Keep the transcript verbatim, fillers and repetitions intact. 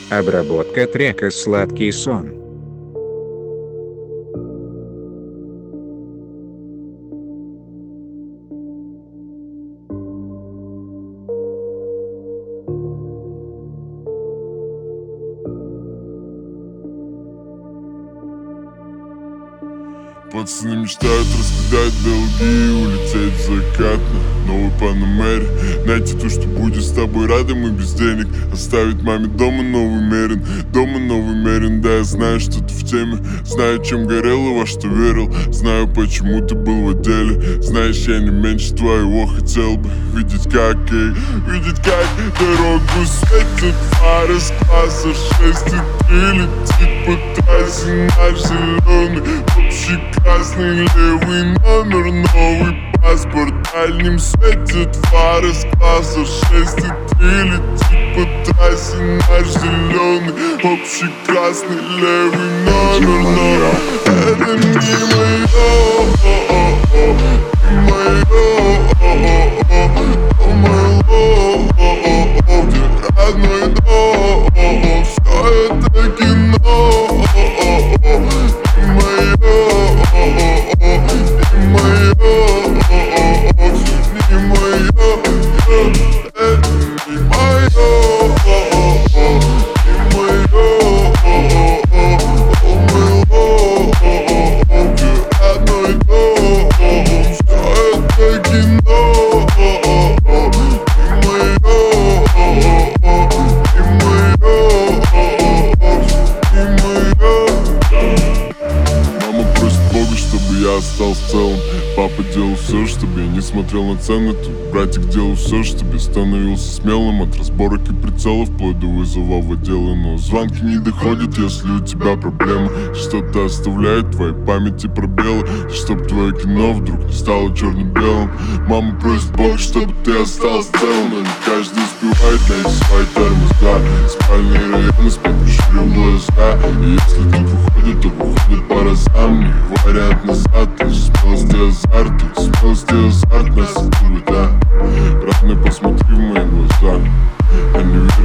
Обработка трека «Сладкий сон». Пацаны мечтают раскидать долги и улететь в закат на новой Панамере. Найти то, что будет с тобой рядом и без денег. Оставить маме дома новый Мерин, дома новый Мерин. Да, я знаю, что ты в теме, знаю, чем горел и во что верил. Знаю, почему ты был в отделе. Знаешь, я не меньше твоего хотел бы видеть, как, эй, видеть, как дорогу светят фары с класса шесть. И ты летит по трассе наш зеленый общий красный левый номер, новый паспорт. Дальним светит фары с класса шесть. И ты летит по трассе наш зеленый общий красный левый номер. Но это не мое, не мое, где родной дом. Все это кино, не мое, не мое, не мое, это не мое, не мое, где родной дом. Все это кино, не мое, не мое, не мое. Мама просит Бога, чтобы я остался целым. Папа делал все, чтобы я не смотрел на цены. Тут братик делал все, чтобы я становился смелым. От разборок и прицелов вплоть до вызова в отделы. Но звонки не доходят, если у тебя проблемы. Что-то оставляет в твоей памяти пробелы. Чтоб твое кино вдруг не стало черно-белым. Мама просит Бога, чтобы ты остался целым. Но не каждый успевает найти свои тормоза. Спальные районы спят, пришли глаза. И если тут выходит, то выходит по разам. Не вариант назад, ты же смелость и азарт. Ты смелость и азарт нас да. Родной, посмотри в мои глаза. Я не